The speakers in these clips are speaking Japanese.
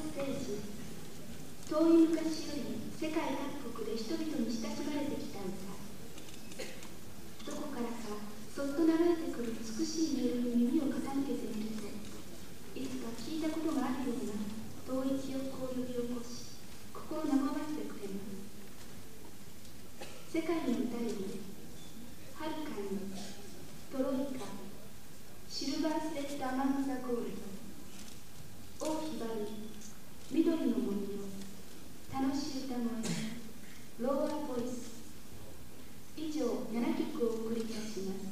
聖人、遠い昔より世界各国で人々に親しまれてきた歌。どこからかそっと流れてくる美しい音色に耳を傾けてみると、いつか聞いたことがあるような遠い記憶を呼び起こし、心和ませてくれます。世界の歌より、はるかに、トロイカ、シルバースレッドアマング・ザ・ゴールド、王妃バル、緑の森の、楽しい歌声、ローアボイス、以上7曲をお送りいたします。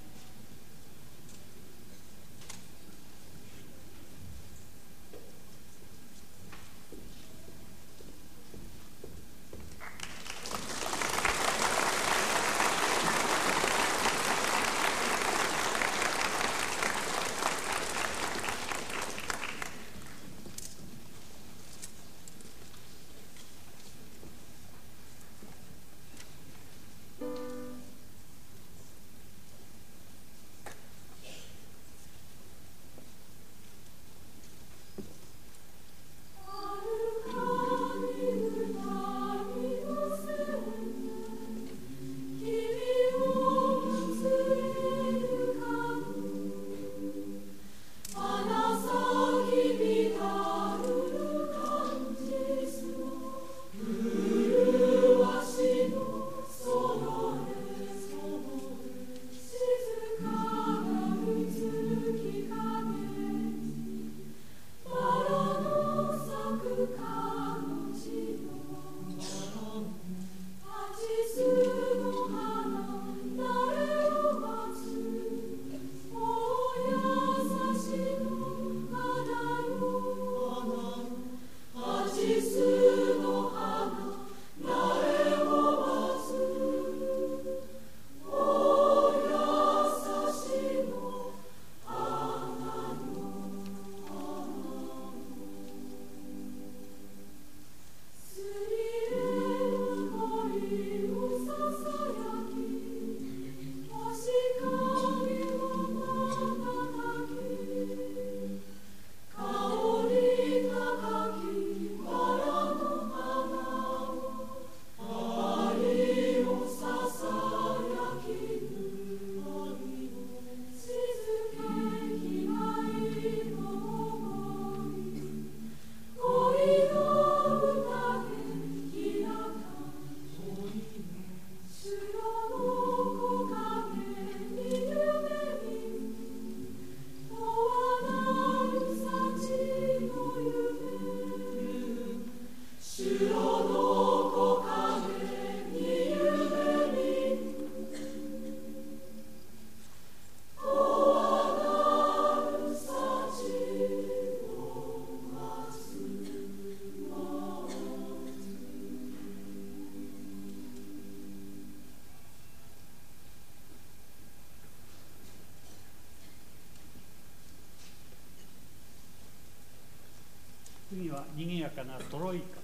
次は賑やかなトロイカ。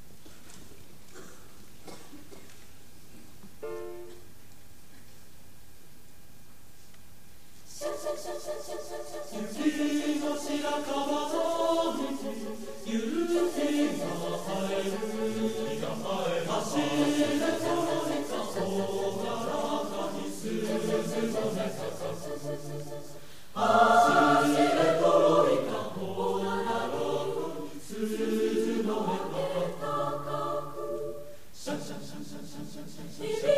雪の白樺の雪が生える走れトロイカほがらかに鈴の音走れトロイカほがらかに鈴の音高くシャンシャンシャンシャンシャンシャンシャンシャンシャン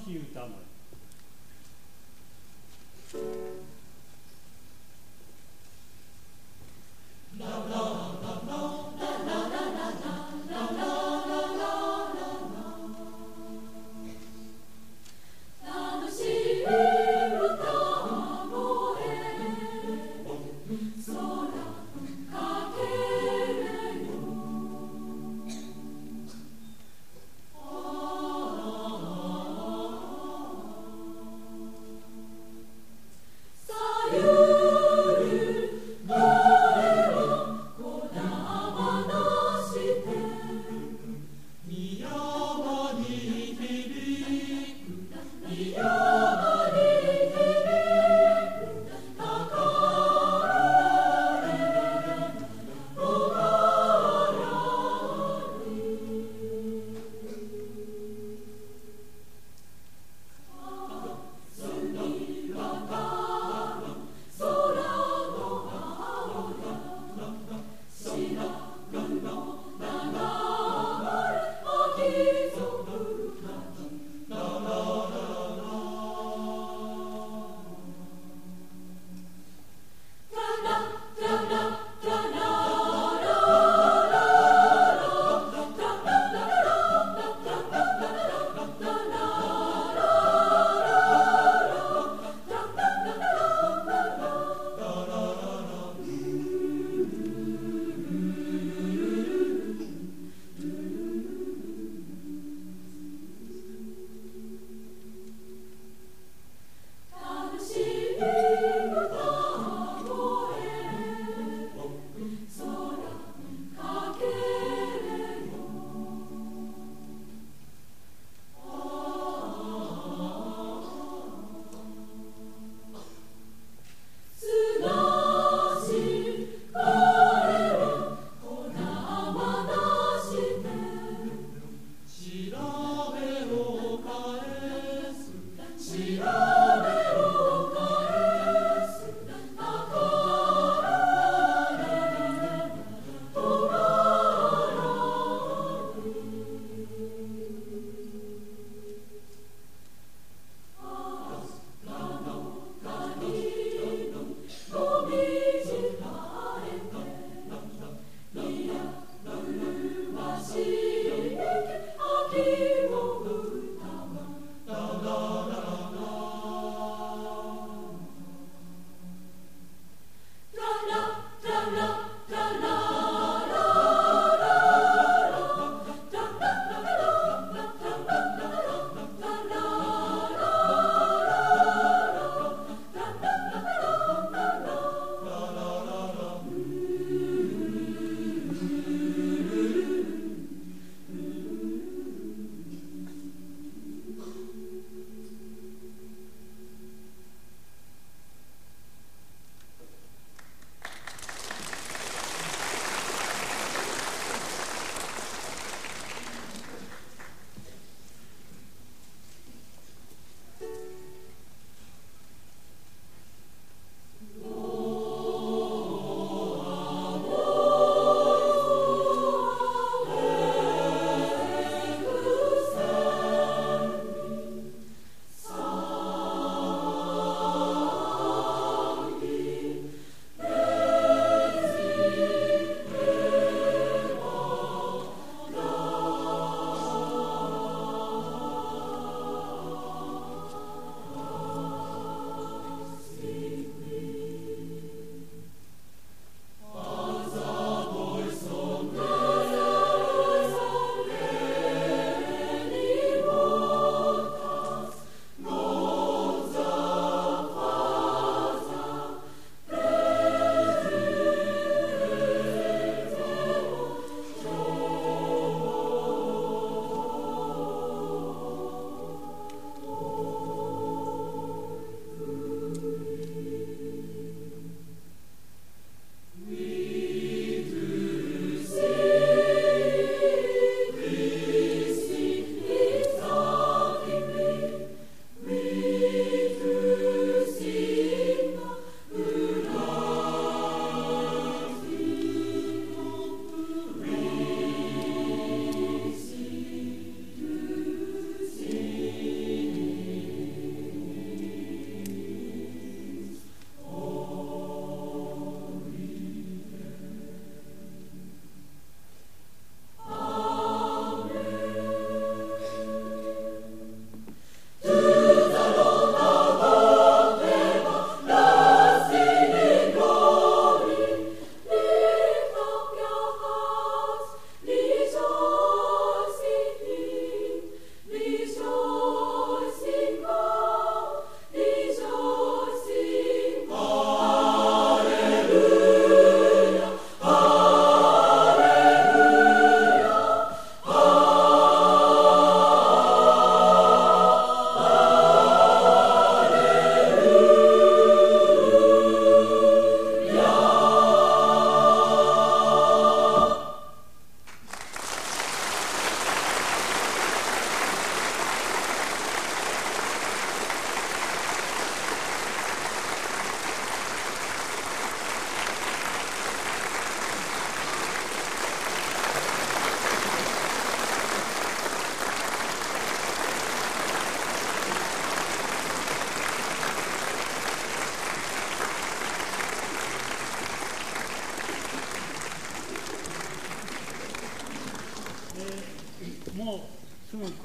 しい歌の 「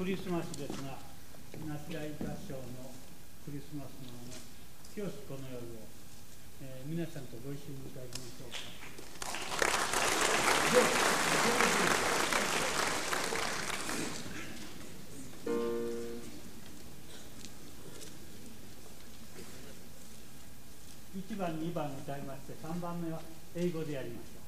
クリスマスですが、ナシライ合唱のクリスマスの清しこの夜を、皆さんとご一緒に歌いましょうか。1番、2番歌いまして、3番目は英語でやりましょう。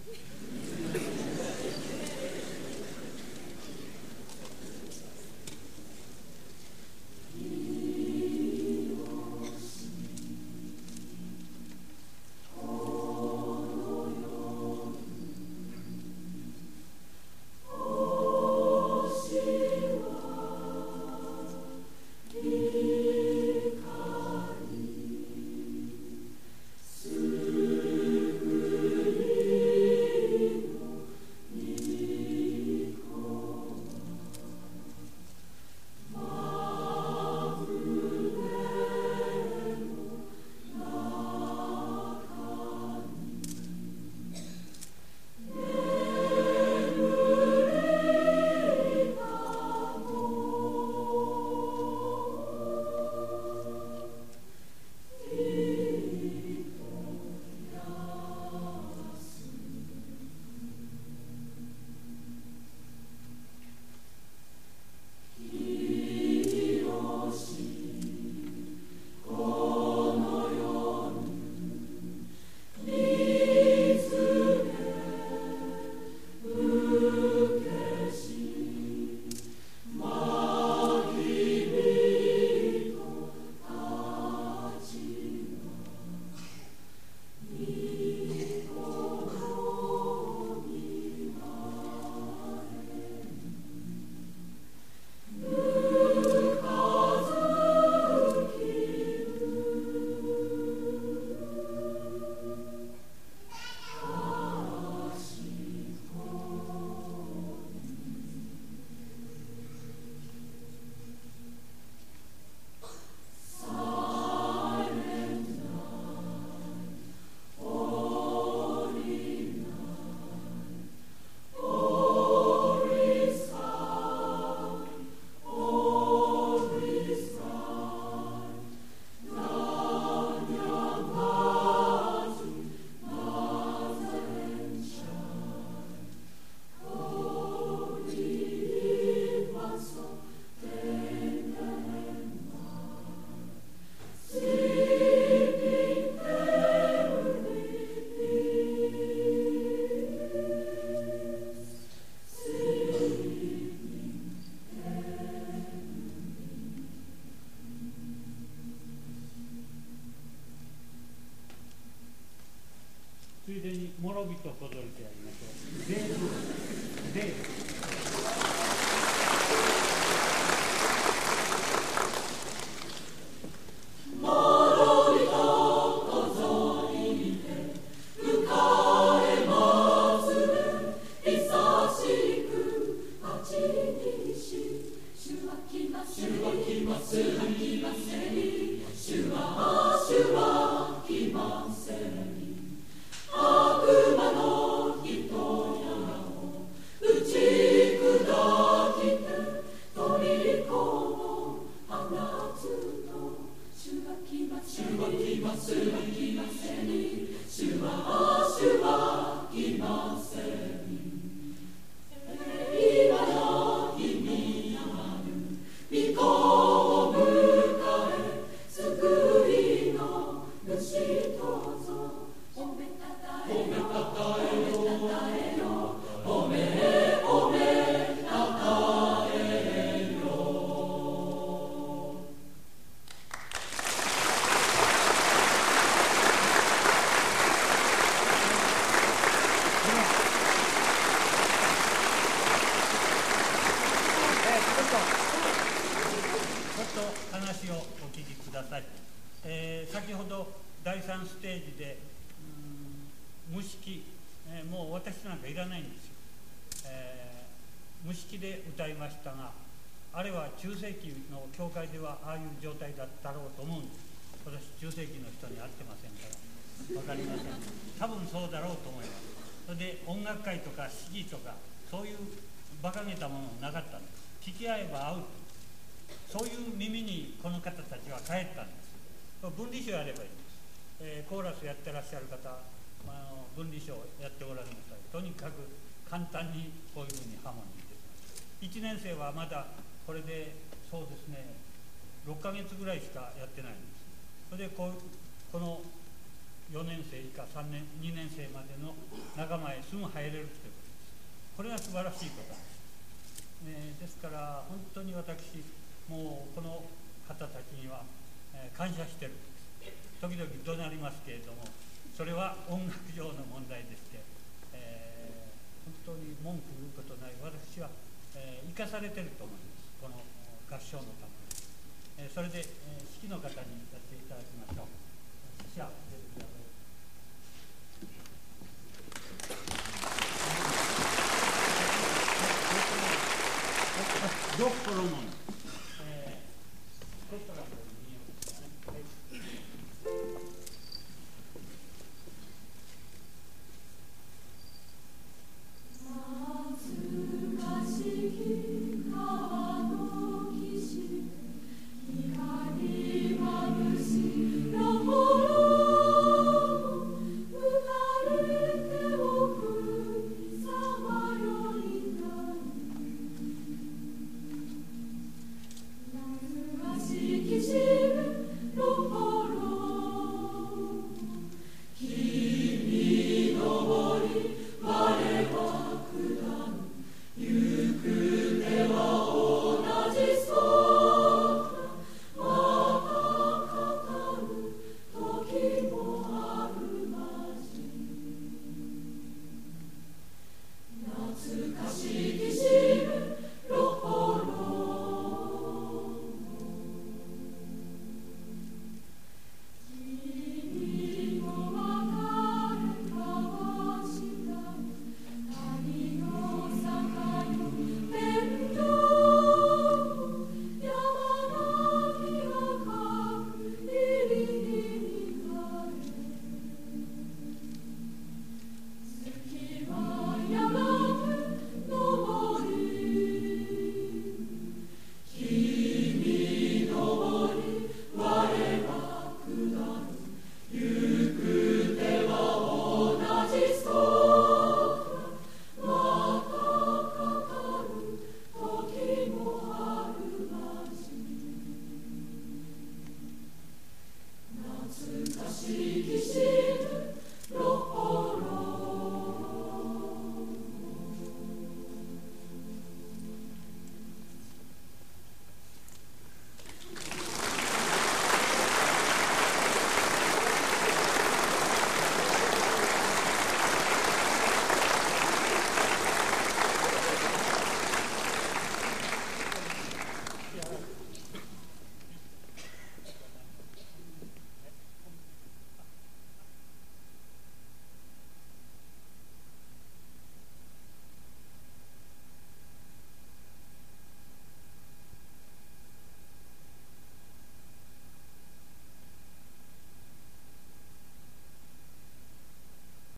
ついでにもろびとこぞりてやりましょう。で話をお聞きください。先ほど第3ステージで無式、もう私なんかいらないんですよ。無式で歌いましたが、あれは中世紀の教会ではああいう状態だったろうと思うんです。私中世紀の人に会ってませんから分かりません。多分そうだろうと思います。それで音楽会とか式とかそういう馬鹿げたものなかったんです。 聞き合えば合う、そういう耳にこの方たちは帰ったんです。分離書やればいいんです。コーラスやってらっしゃる方、分離書をやってごらんなさい。とにかく簡単にこういうふうにハモニーできます。1年生はまだこれでそうですね6ヶ月ぐらいしかやってないんです。それでこの4年生以下2年生までの仲間へすぐ入れるということです。これが素晴らしいことです。ですから本当に私もうこの方たちには、感謝してるんです。時々怒鳴りますけれども、それは音楽上の問題でして、本当に文句言うことない私は、生かされてると思います、この合唱のために。それで、指揮の方にやっていただきましょう。じゃあ出てください。どこの